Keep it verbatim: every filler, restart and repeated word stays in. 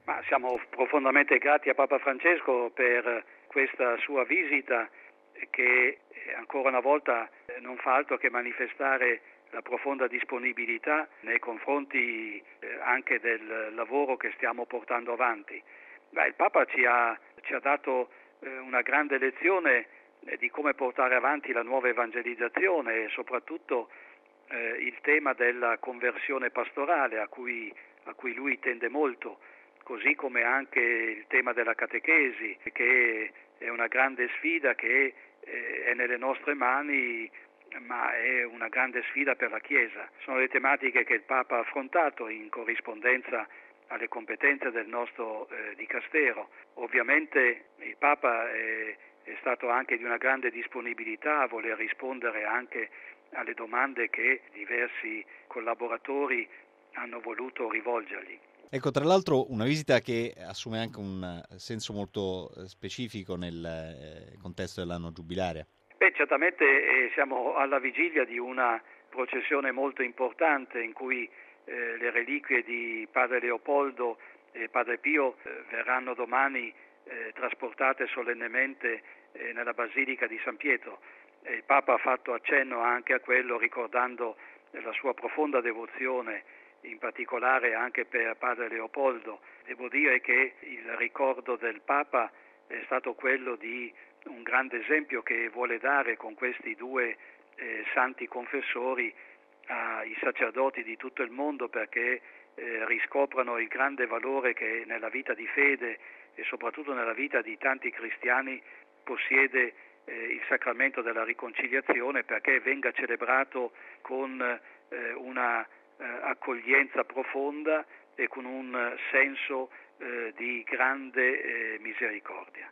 Ma siamo profondamente grati a Papa Francesco per questa sua visita che ancora una volta non fa altro che manifestare la profonda disponibilità nei confronti anche del lavoro che stiamo portando avanti. Beh, il Papa ci ha, ci ha dato una grande lezione di come portare avanti la nuova evangelizzazione e soprattutto eh, il tema della conversione pastorale a cui, a cui lui tende molto, così come anche il tema della catechesi, che è una grande sfida che eh, è nelle nostre mani, ma è una grande sfida per la Chiesa. Sono le tematiche che il Papa ha affrontato in corrispondenza alle competenze del nostro eh, dicastero. Ovviamente il Papa è, è stato anche di una grande disponibilità a voler rispondere anche alle domande che diversi collaboratori hanno voluto rivolgergli. Ecco, tra l'altro una visita che assume anche un senso molto specifico nel eh, contesto dell'anno giubilare. Beh, certamente eh, siamo alla vigilia di una processione molto importante in cui eh, le reliquie di Padre Leopoldo e Padre Pio eh, verranno domani eh, trasportate solennemente eh, nella Basilica di San Pietro. E il Papa ha fatto accenno anche a quello, ricordando la sua profonda devozione, in particolare anche per Padre Leopoldo. Devo dire che il ricordo del Papa è stato quello di un grande esempio che vuole dare con questi due eh, santi confessori ai sacerdoti di tutto il mondo, perché eh, riscoprano il grande valore che nella vita di fede e soprattutto nella vita di tanti cristiani possiede eh, il sacramento della riconciliazione, perché venga celebrato con eh, una eh, accoglienza profonda e con un senso eh, di grande eh, misericordia.